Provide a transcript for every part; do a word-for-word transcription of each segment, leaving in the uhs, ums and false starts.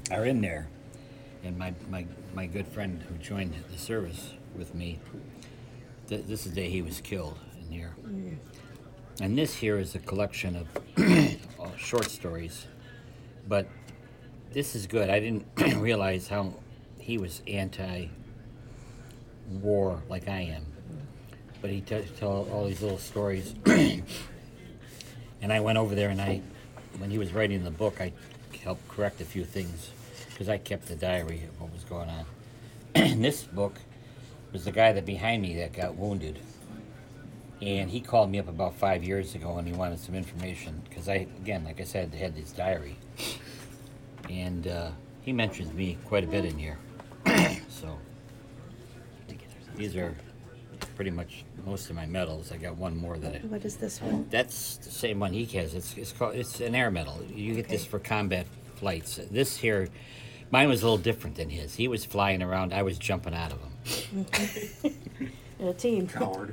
are in there. And my, my, my good friend who joined the service with me, th- this is the day he was killed in here. And this here is a collection of uh, short stories. But this is good. I didn't realize how he was anti war like I am. But he t- tell all these little stories. And I went over there and I, when he was writing the book, I helped correct a few things because I kept the diary of what was going on. And this book was the guy that behind me that got wounded. And he called me up about five years ago and he wanted some information because I, again, like I said, had this diary. And uh, he mentions me quite a bit in here. So these are pretty much most of my medals. I got one more that I, What is this one? that's the same one he has. It's it's called it's an air medal. You get this Okay. for combat flights. This here, mine was a little different than his. He was flying around. I was jumping out of him. In a team. Coward.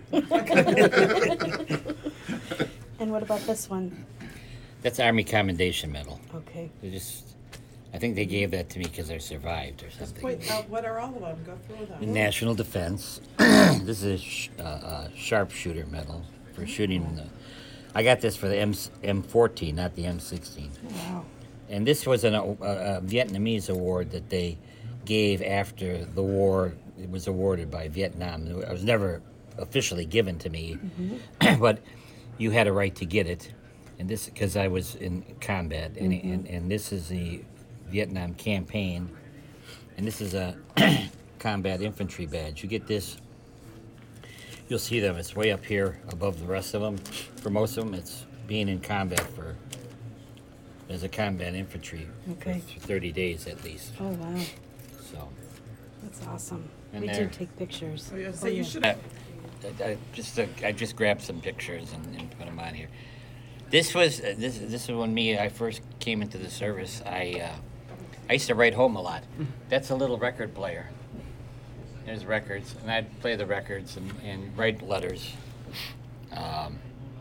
And what about this one? That's Army Commendation Medal. Okay. They just, I think they gave that to me because I survived or Just something. point out what are all of them. Go through them. National Defense. This is a sh- uh, uh, sharpshooter medal for shooting the. I got this for the M M fourteen, not the M sixteen. Wow. And this was an, a, a Vietnamese award that they gave after the war. It was awarded by Vietnam. It was never officially given to me, but you had a right to get it. And this, because I was in combat, and, and, and this is the Vietnam campaign, and this is a combat infantry badge. You get this, you'll see them. It's way up here above the rest of them. For most of them, it's being in combat for as a combat infantry Okay. for thirty days at least. Oh, wow. So That's awesome. And We there. did take pictures. Oh, yeah, so Oh, you yeah. should I, have. I, I just uh, I just grabbed some pictures and, and put them on here. This was uh, this this is when me I first came into the service. I uh, I used to write home a lot. That's a little record player. There's records, and I'd play the records and, and write letters. Um,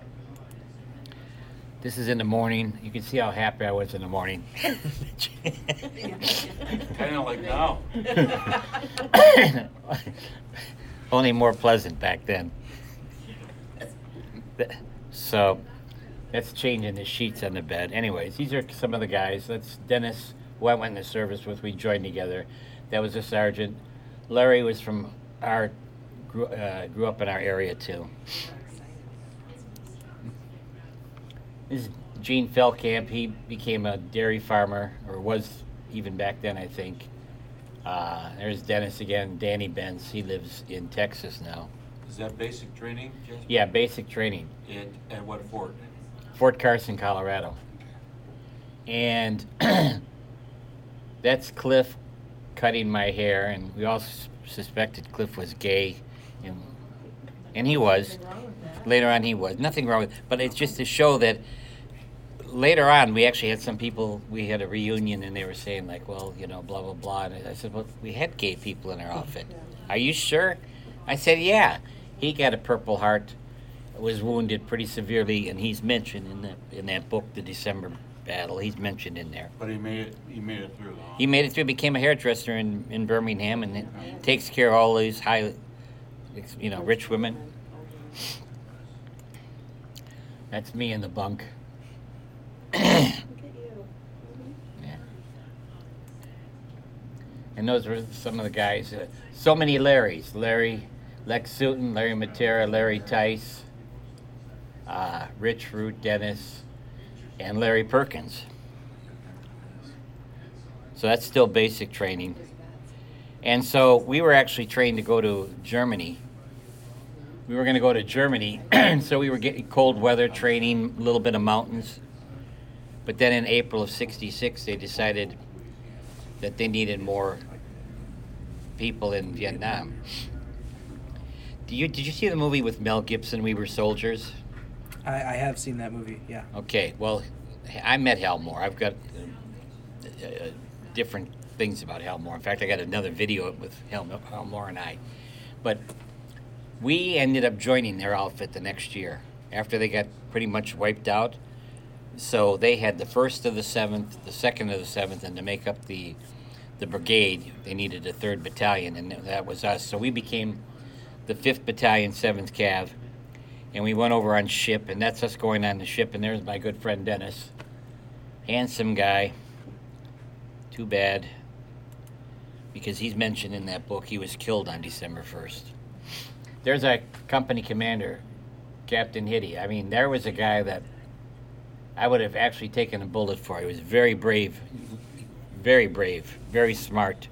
this is in the morning. You can see how happy I was in the morning. Kind of like now. Only more pleasant back then. So that's changing the sheets on the bed. Anyways, these are some of the guys. That's Dennis, who I went in the service with. We joined together. That was a sergeant. Larry was from our grew, uh, grew up in our area too. This is Gene Feldkamp. He became a dairy farmer, or was even back then, I think. Uh, there's Dennis again. Danny Benz. He lives in Texas now. Is that basic training, Jasper? Yeah, basic training. At, at what fort? Fort Carson, Colorado. And that's Cliff cutting my hair, and we all sus- suspected Cliff was gay, and and he was. Later on, he was. Nothing wrong with it, but it's just to show that later on, we actually had some people, we had a reunion, and they were saying, like, well, you know, blah, blah, blah. And I said, well, we had gay people in our outfit. Are you sure? I said, yeah. He got a Purple Heart, was wounded pretty severely, and he's mentioned in that, in that book, The December Battle. He's mentioned in there. But he made it. He made it through. Though. He made it through, became a hairdresser in, in Birmingham, and it takes care of all these high, you know, rich women. That's me in the bunk. Yeah. And those were some of the guys. Uh, so many Larrys. Larry Lex Sutton, Larry Matera, Larry Tice, uh, Rich Root Dennis, and Larry Perkins. So that's still basic training. And so we were actually trained to go to Germany. We were going to go to Germany, so we were getting cold weather training, a little bit of mountains. But then in April of sixty-six, they decided that they needed more people in Vietnam. Do you, did you see the movie with Mel Gibson, We Were Soldiers? I, I have seen that movie, yeah. Okay, well, I met Hal Moore. I've got uh, uh, different things about Hal Moore. In fact, I got another video with Hal, Hal Moore and I. But we ended up joining their outfit the next year. After they got pretty much wiped out, So they had the first of the seventh, the second of the seventh, and to make up the the brigade, they needed a third battalion, and that was us. So we became the fifth Battalion, seventh Cav, and we went over on ship, and that's us going on the ship, and there's my good friend Dennis. Handsome guy. Too bad, because he's mentioned in that book he was killed on December first. There's our company commander, Captain Hitty. I mean, there was a guy that I would have actually taken a bullet for. He was very brave, very brave, very smart.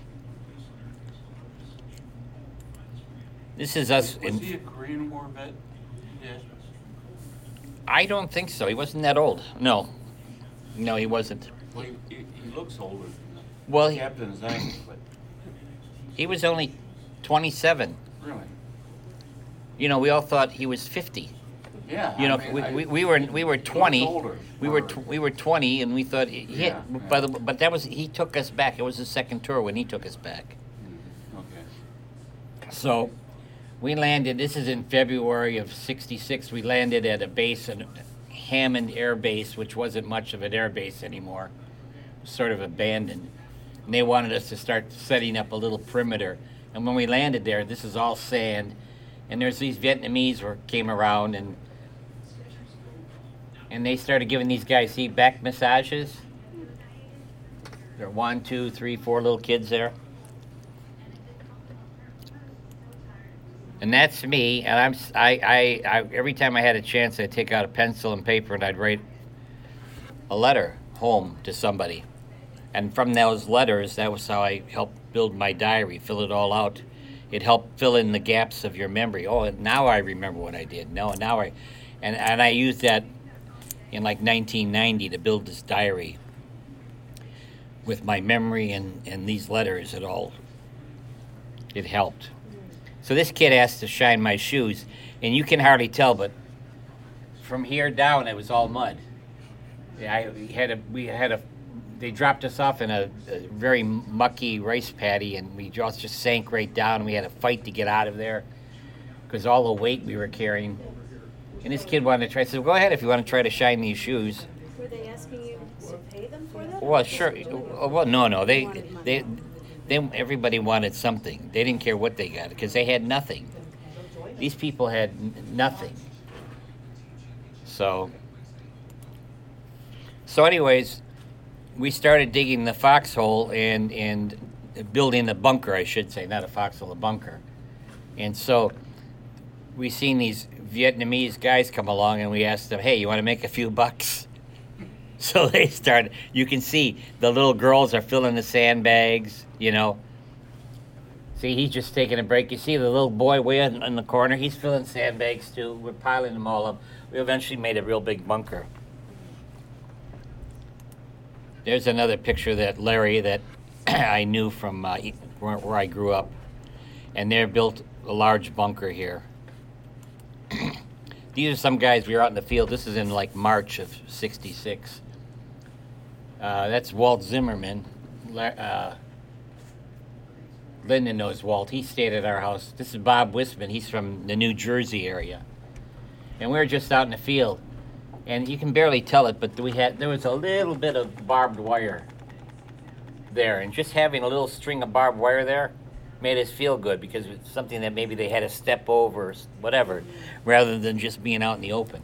This is us. Was in, he a Korean War vet? Yes. I don't think so. He wasn't that old. No. No, he wasn't. Well, he, he, he looks older than the Well, he, Captain Zhang, but he was only twenty-seven. really. You know, we all thought he was fifty. Yeah. You know, I mean, we, I- we, we were we were he looks twenty. older We were for- tw- we were twenty, and we thought he hit. Yeah, yeah. By the but that was he took us back. It was his second tour when he took us back. Okay. So we landed. This is in February of sixty-six. We landed at a base in Hammond Air Base, which wasn't much of an air base anymore. It was sort of abandoned. And they wanted us to start setting up a little perimeter. And when we landed there, this is all sand. And there's these Vietnamese who came around, and and they started giving these guys, see, back massages. There are one, two, three, four little kids there. And that's me, and I'm s- I, I, I every time I had a chance, I'd take out a pencil and paper and I'd write a letter home to somebody. And from those letters, that was how I helped build my diary, fill it all out. It helped fill in the gaps of your memory. Oh, and now I remember what I did. No, now I, and and I used that in like nineteen ninety to build this diary with my memory and and these letters. It all, it helped. So this kid asked to shine my shoes, and you can hardly tell, but from here down it was all mud. Yeah, I we had a we had a they dropped us off in a, a very mucky rice paddy, and we just just sank right down. And we had a fight to get out of there because all the weight we were carrying. And this kid wanted to try. I said, "Go ahead if you want to try to shine these shoes." Were they asking you to pay them for that? Well, sure. Well, no, no. They they they everybody wanted something. They didn't care what they got because they had nothing. These people had n- nothing. So, so anyways, we started digging the foxhole and and building a bunker, I should say, not a foxhole, a bunker. And so we seen these Vietnamese guys come along, and we asked them, "Hey, you want to make a few bucks?" So they started. You can see the little girls are filling the sandbags. You know. See, he's just taking a break. You see the little boy way in, in the corner. He's filling sandbags too. We're piling them all up. We eventually made a real big bunker. There's another picture that Larry that I knew from uh, where, where I grew up, and they built a large bunker here. These are some guys we were out in the field. This is in like March of sixty-six. Uh, that's Walt Zimmerman. La- uh, Lyndon knows Walt. He stayed at our house. This is Bob Wisman. He's from the New Jersey area. And we were just out in the field. And you can barely tell it, but we had there was a little bit of barbed wire there. And just having a little string of barbed wire there made us feel good because it's something that maybe they had to step over or whatever, rather than just being out in the open.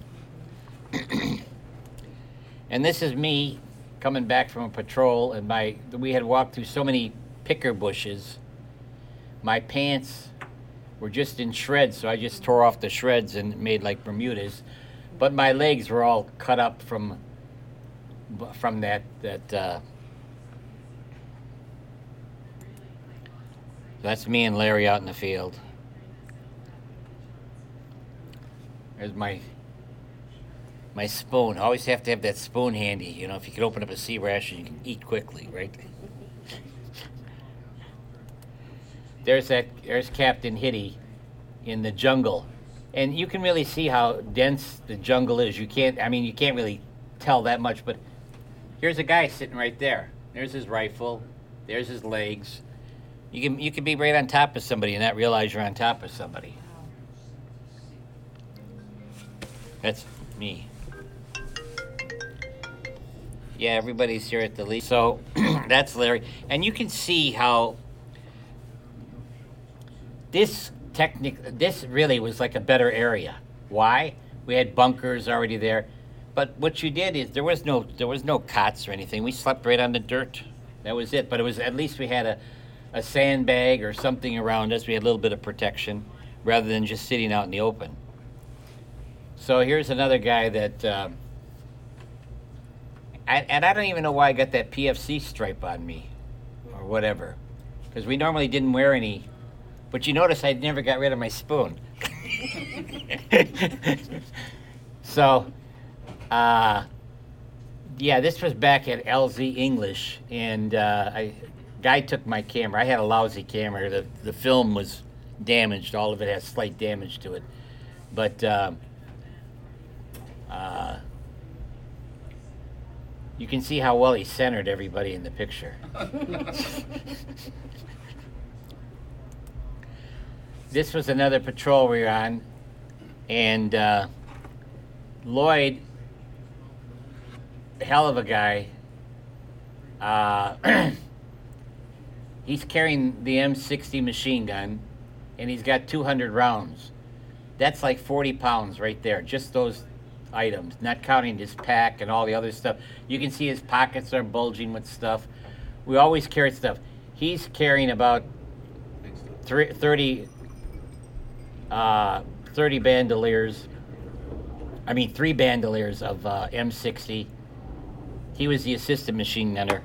And this is me coming back from a patrol, and my we had walked through so many picker bushes. My pants were just in shreds, so I just tore off the shreds and made like Bermudas. But my legs were all cut up from from that that. Uh, that's me and Larry out in the field. There's my my spoon. I always have to have that spoon handy. You know, if you can open up a sea ration, you can eat quickly, right? There's that. There's Captain Hitty in the jungle, and you can really see how dense the jungle is. You can't. I mean, you can't really tell that much. But here's a guy sitting right there. There's his rifle. There's his legs. You can you can be right on top of somebody and not realize you're on top of somebody. That's me. Yeah, everybody's here at the least. So that's Larry. And you can see how this technic this really was like a better area. Why? We had bunkers already there. But what you did is there was no there was no cots or anything. We slept right on the dirt. That was it. But it was at least we had a, a sandbag or something around us. We had a little bit of protection rather than just sitting out in the open. So here's another guy that um, I, and I don't even know why I got that P F C stripe on me or whatever, because we normally didn't wear any. But you notice I never got rid of my spoon. So, uh, yeah, this was back at L Z English, and uh, I guy took my camera. I had a lousy camera. The the film was damaged. All of it has slight damage to it, but. Uh, uh, You can see how well he centered everybody in the picture. This was another patrol we were on, and uh, Lloyd, hell of a guy, uh, he's carrying the M sixty machine gun, and he's got two hundred rounds. That's like forty pounds right there, just those items, not counting his pack and all the other stuff. You can see his pockets are bulging with stuff. We always carry stuff. He's carrying about three, thirty, uh, thirty bandoliers. I mean, three bandoliers of uh, M sixty. He was the assistant machine gunner.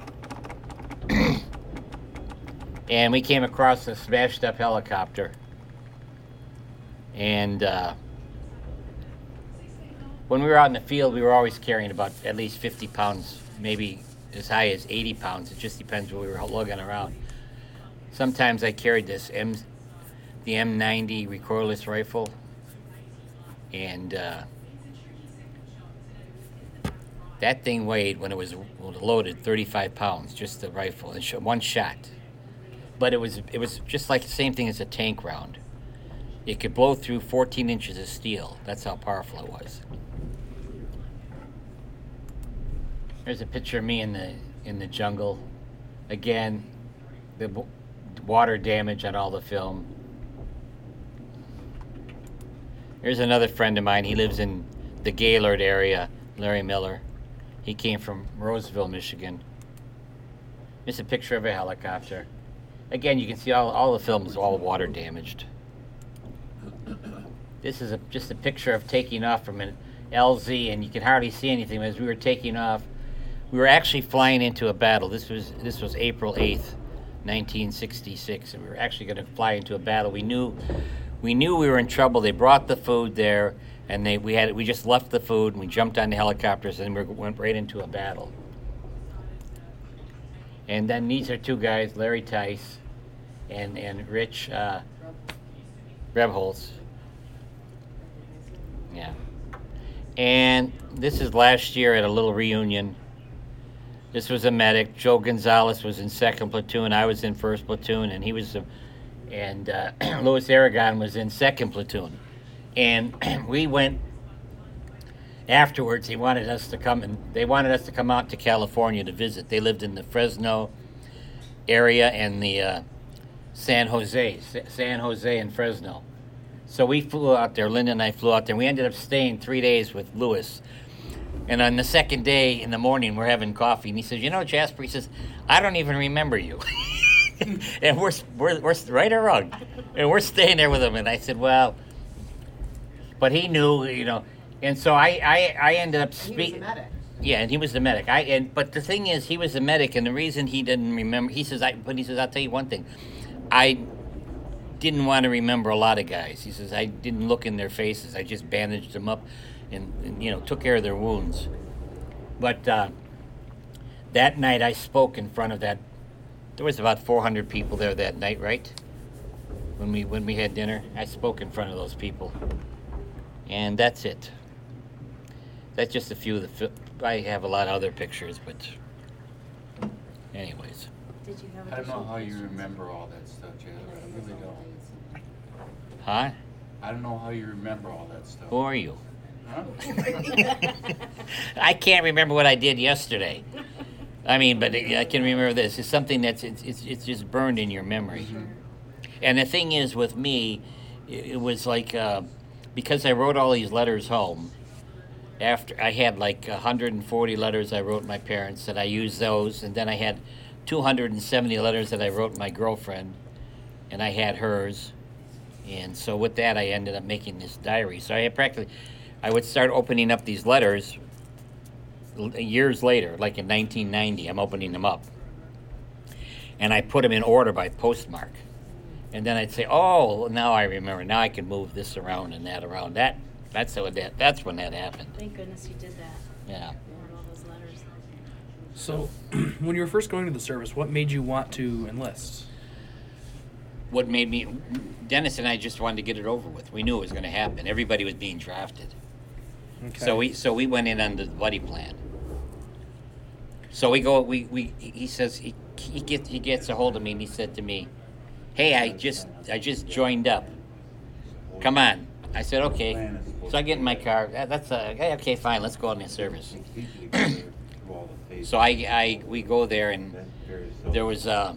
And we came across a smashed up helicopter. And uh, when we were out in the field, we were always carrying about at least fifty pounds, maybe as high as eighty pounds. It just depends what we were lugging around. Sometimes I carried this M, the M ninety recoilless rifle, and uh, that thing weighed, when it was loaded, thirty-five pounds, just the rifle, and one shot. But it was it was just like the same thing as a tank round. It could blow through fourteen inches of steel. That's how powerful it was. There's a picture of me in the in the jungle. Again, the w- water damage on all the film. Here's another friend of mine. He lives in the Gaylord area, Larry Miller. He came from Roseville, Michigan. Here's a picture of a helicopter. Again, you can see all, all the film is all water damaged. This is a, just a picture of taking off from an L Z, and you can hardly see anything. As we were taking off, we were actually flying into a battle. This was this was April eighth, nineteen sixty-six, and we were actually going to fly into a battle. We knew we knew we were in trouble. They brought the food there, and they we had we just left the food, and we jumped on the helicopters, and we went right into a battle. And then these are two guys, Larry Tice and and Rich uh, Rebholz. Yeah. And this is last year at a little reunion. This was a medic. Joe Gonzalez was in second platoon. I was in first platoon, and he was, and uh, Louis Aragon was in second platoon. And we went afterwards. He wanted us to come, and they wanted us to come out to California to visit. They lived in the Fresno area and the uh, San Jose, San Jose and Fresno. So we flew out there. Linda and I flew out there. We ended up staying three days with Louis. And on the second day in the morning, we're having coffee, and he says, "You know, Jasper," he says, "I don't even remember you." And we're, we're we're right or wrong, and we're staying there with him. And I said, "Well," but he knew, you know. And so I I, I ended up speaking. Yeah, and he was the medic. I and but the thing is, he was the medic, and the reason he didn't remember, he says, "I." But he says, "I'll tell you one thing, I didn't want to remember a lot of guys." He says, "I didn't look in their faces. I just bandaged them up, and, and you know, took care of their wounds." But uh, that night, I spoke in front of that. There was about four hundred people there that night, right? When we when we had dinner, I spoke in front of those people, and that's it. That's just a few of the. Fi- I have a lot of other pictures, but anyways. Did you have I don't know additional how you questions? remember all that stuff, Jay. I really don't. Huh? I don't know how you remember all that stuff. Who are you? Huh? I can't remember what I did yesterday. I mean, but I can remember this. It's something that's it's it's, it's just burned in your memory. And the thing is, with me, it, it was like uh, because I wrote all these letters home. After I had like one hundred forty letters I wrote my parents, and I used those, and then I had two hundred seventy letters that I wrote my girlfriend, and I had hers, and so with that I ended up making this diary. So I had practically, I would start opening up these letters years later, like in nineteen ninety, I'm opening them up. And I put them in order by postmark. And then I'd say, oh, now I remember. Now I can move this around and that around. That That's how that. That's when that happened. Thank goodness you did that. Yeah. You wrote all those letters. So, when you were first going to the service, what made you want to enlist? What made me... Dennis and I just wanted to get it over with. We knew it was going to happen. Everybody was being drafted. Okay. So we so we went in under the buddy plan. So we go. We, we he says he he gets he gets a hold of me and he said to me, "Hey, I just I just joined up. Come on." I said, "Okay." So I get in my car. That, that's a hey, okay, fine. Let's go on the service. So I I we go there and there was uh,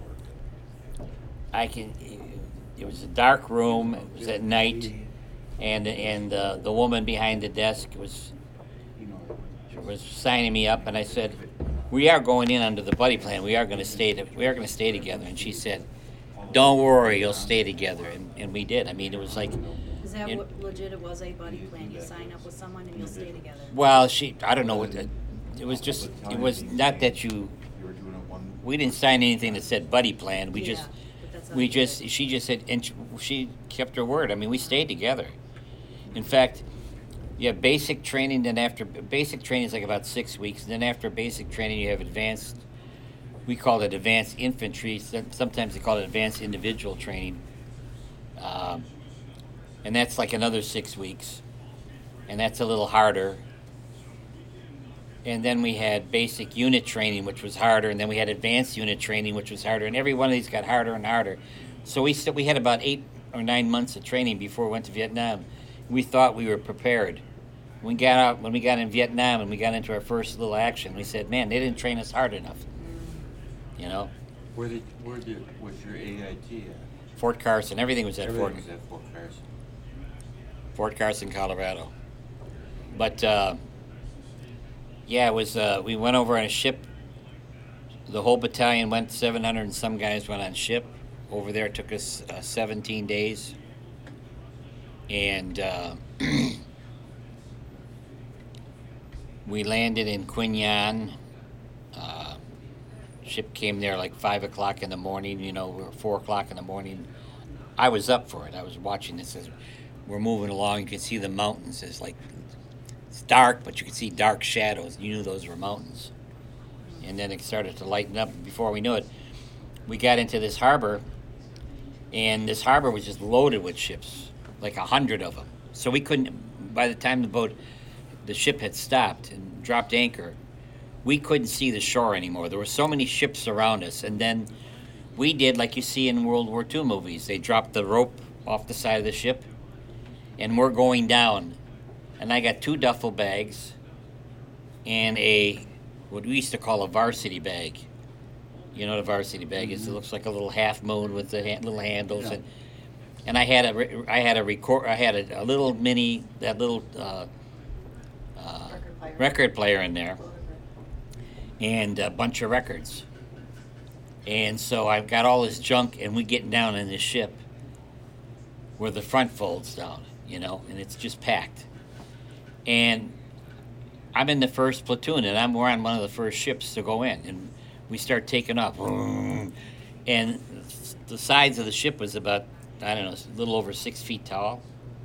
I can it was a dark room. It was at night, and and uh, the woman behind the desk was was signing me up, and I said, "We are going in under the buddy plan. We are going to stay. To, we are going to stay together." And she said, "Don't worry, you'll stay together." And, and we did. I mean, it was like. Is that it, what legit it was a buddy plan? You sign up with someone and you'll stay together? Well, she. I don't know what. The, it was just. It was not that you. We didn't sign anything that said buddy plan. We Yeah, just. but that's how We you did just. it. She just said, and she, she kept her word. I mean, we stayed together. In fact. Yeah, basic training. Then after basic training is like about six weeks. Then after basic training, you have advanced. We call it advanced infantry. Sometimes they call it advanced individual training, um, and that's like another six weeks, and that's a little harder. And then we had basic unit training, which was harder, and then we had advanced unit training, which was harder. And every one of these got harder and harder. So we st- we had about eight or nine months of training before we went to Vietnam. We thought we were prepared. When we got out, when we got in Vietnam and we got into our first little action, we said, "Man, they didn't train us hard enough." You know, Where did where did was your A I T at? Fort Carson, everything was at Fort Everything was at Fort Carson. Fort Carson, Colorado. But uh, yeah, it was. Uh, we went over on a ship. The whole battalion went. Seven hundred and some guys went on ship over there. It took us uh, seventeen days, and. Uh, We landed in Quy Nhon. Uh, ship came there like five o'clock in the morning. You know, or four o'clock in the morning. I was up for it. I was watching this as we're moving along. You could see the mountains. It's like it's dark, but you could see dark shadows. You knew those were mountains. And then it started to lighten up. Before we knew it, we got into this harbor, and this harbor was just loaded with ships, like a hundred of them. So we couldn't. By the time the boat. The ship had stopped and dropped anchor. We couldn't see the shore anymore. There were so many ships around us. And then we did like you see in World War Two movies. They dropped the rope off the side of the ship, and we're going down. And I got two duffel bags and a, what we used to call a varsity bag. You know what a varsity bag is? It looks like a little half moon with the ha- little handles. Yeah. And and I had a, re- I had a record, I had a, a little mini, that little, uh, Uh, Record player. record player in there and a bunch of records. And so I've got all this junk, and we get down in this ship where the front folds down, you know, and it's just packed. And I'm in the first platoon, and I'm we're on one of the first ships to go in, and we start taking off. And the sides of the ship was about, I don't know, a little over six feet tall.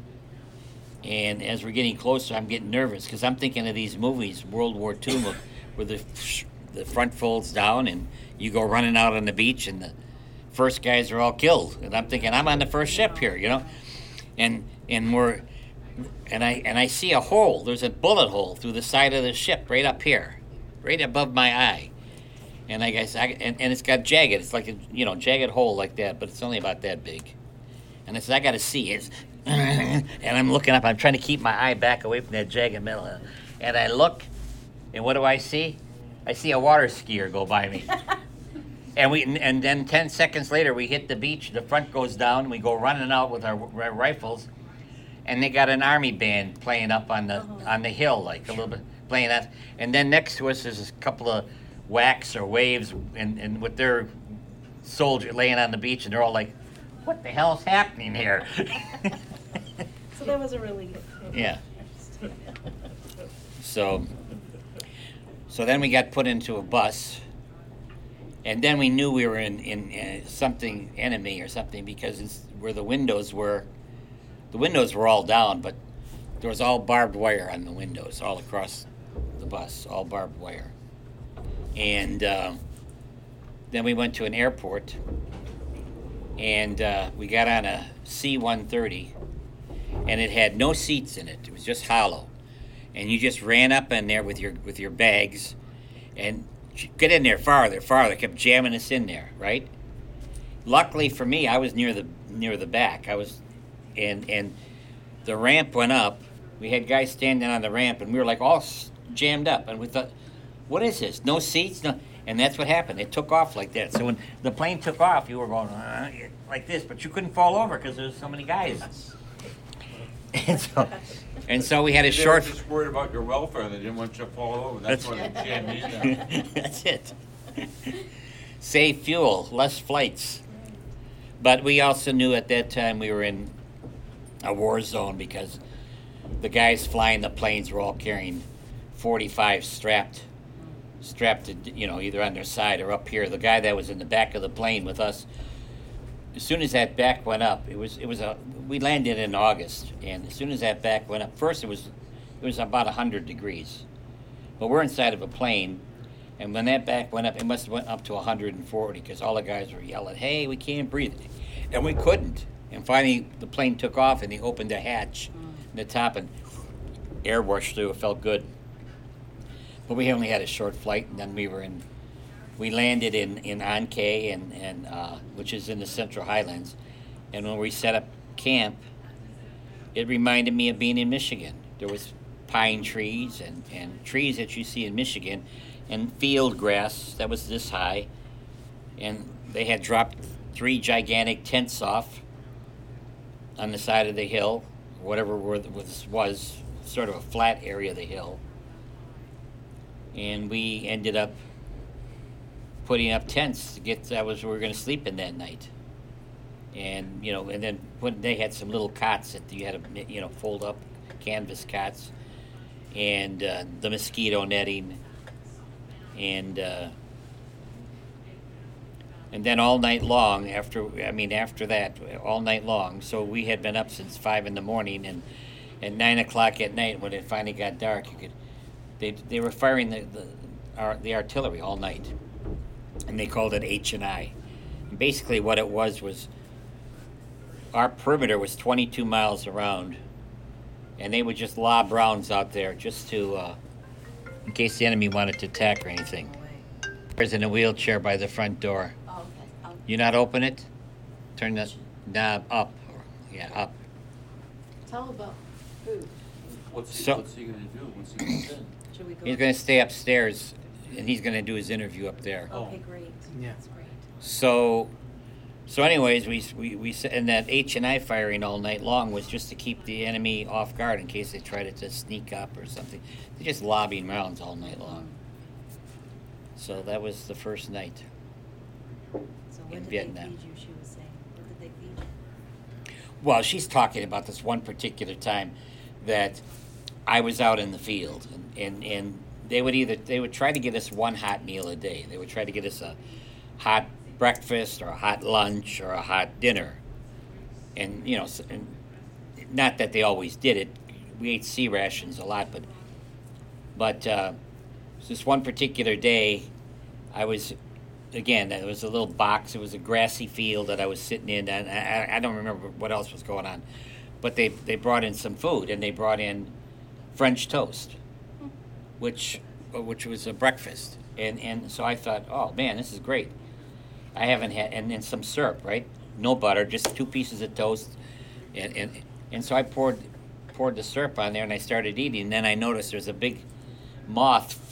And as we're getting closer, I'm getting nervous because I'm thinking of these movies, World War Two, where the the front folds down and you go running out on the beach and the first guys are all killed. And I'm thinking, I'm on the first ship here, you know, and and we're and I and I see a hole. There's a bullet hole through the side of the ship right up here, right above my eye. And I guess I and, and it's got jagged. It's like a you know jagged hole like that, but it's only about that big. And I said, I got to see it. And I'm looking up. I'm trying to keep my eye back away from that jagged metal. And I look, and what do I see? I see a water skier go by me. And we and then ten seconds later we hit the beach. The front goes down. We go running out with our, our rifles, and they got an army band playing up on the Uh-huh. on the hill, like a little bit playing that. And then next to us is a couple of whacks or waves, and, and with their soldier laying on the beach, and they're all like, "What the hell's happening here?" So that was a really good. Yeah. So, so then we got put into a bus, and then we knew we were in in uh, something enemy or something, because it's where the windows were. The windows were all down, but there was all barbed wire on the windows all across the bus, all barbed wire. And uh, then we went to an airport, and uh, we got on a C one thirty, and it had no seats in it. It was just hollow, and you just ran up in there with your with your bags, and get in there farther, farther. Kept jamming us in there, right? Luckily for me, I was near the near the back. I was, and and the ramp went up. We had guys standing on the ramp, and we were like all s- jammed up, and we thought, "What is this? No seats, no." And that's what happened. It took off like that. So when the plane took off, you were going uh, like this, but you couldn't fall over because there was so many guys. And so, and so we had a They short. were just worried about your welfare. They didn't want you to fall over. That's why they jammed me down. That's it. Save fuel, less flights. But we also knew at that time we were in a war zone, because the guys flying the planes were all carrying forty-five strapped, strapped to, you know, either on their side or up here. The guy that was in the back of the plane with us, as soon as that back went up, it was it was a we landed in August, and as soon as that back went up, first it was it was about one hundred degrees, but we're inside of a plane, and when that back went up, it must have went up to one hundred forty, because all the guys were yelling, "Hey, we can't breathe," and we couldn't. And finally, the plane took off, and they opened a hatch in the top, and air washed through. It felt good, but we only had a short flight, and then we were in. We landed in in Ankei, and and uh, which is in the Central Highlands, and when we set up camp, it reminded me of being in Michigan. There was pine trees and, and trees that you see in Michigan, and field grass that was this high, and they had dropped three gigantic tents off on the side of the hill, whatever where this was, sort of a flat area of the hill, and we ended up putting up tents to get that was where we were going to sleep in that night. And you know, and then when they had some little cots that you had to, you know, fold up, canvas cots, and uh, the mosquito netting, and uh, and then all night long after I mean after that all night long. So we had been up since five in the morning, and at nine o'clock at night when it finally got dark, you could they they were firing the the, our, the artillery all night, and they called it H and I. And basically, what it was was. Our perimeter was twenty-two miles around, and they would just lob rounds out there just to, uh, in case the enemy wanted to attack or anything. There's in a wheelchair by the front door. Oh, okay. I'll- You not open it? Turn the knob up. Yeah, up. Tell about food. What's he, So- what's he gonna do? What's he gonna do? Should we go? He's going to stay upstairs, and he's going to do his interview up there. Okay, great. Yeah. That's great. So, so anyways, we we we s- and that H and I firing all night long was just to keep the enemy off guard in case they tried to sneak up or something. They're just lobbing rounds all night long. So that was the first night. So In when did Vietnam. they feed you? She was saying. When did they feed you? Well, she's talking about this one particular time that I was out in the field, and, and, and they would either they would try to get us one hot meal a day. They would try to get us a hot breakfast or a hot lunch or a hot dinner, and you know, s- and not that they always did it. We ate sea rations a lot, but but uh, this one particular day, I was again. It was a little box. It was a grassy field that I was sitting in, and I, I don't remember what else was going on, but they they brought in some food, and they brought in French toast, which which was a breakfast, and and so I thought, oh man, this is great. I haven't had, and then some syrup, right? No butter, just two pieces of toast, and and, and so I poured poured the syrup on there, and I started eating. And then I noticed there's a big moth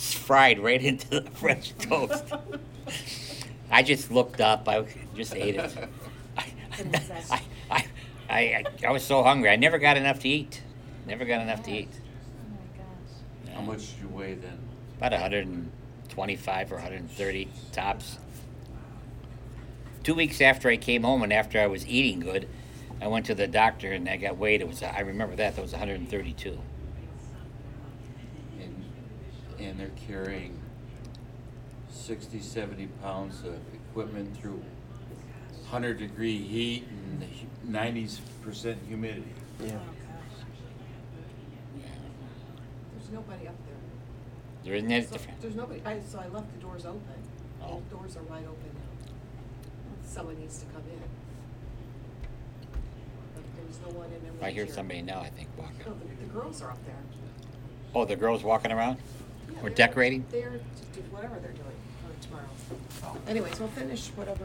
fried right into the French toast. I just looked up. I just ate it. I, And was that- I, I, I, I was so hungry. I never got enough to eat. Never got enough to eat. Oh my gosh. How much did you weigh then? About one hundred twenty-five or one hundred thirty tops. Two weeks after I came home and after I was eating good, I went to the doctor and I got weighed. It was I remember that that was one hundred thirty-two. And, and they're carrying sixty, seventy pounds of equipment through one hundred degree heat and ninety percent humidity. Yeah. Oh gosh. There's nobody up there. There isn't any So, different. there's nobody, I, so I left the doors open. Oh. The doors are wide open. Someone needs to come in. But there's no one in there. I hear somebody now. I think walking. No, the, the girls are up there. Oh, the girls walking around. Yeah, Or they're- decorating? They're, to do whatever they're doing for tomorrow. Anyways, we'll finish whatever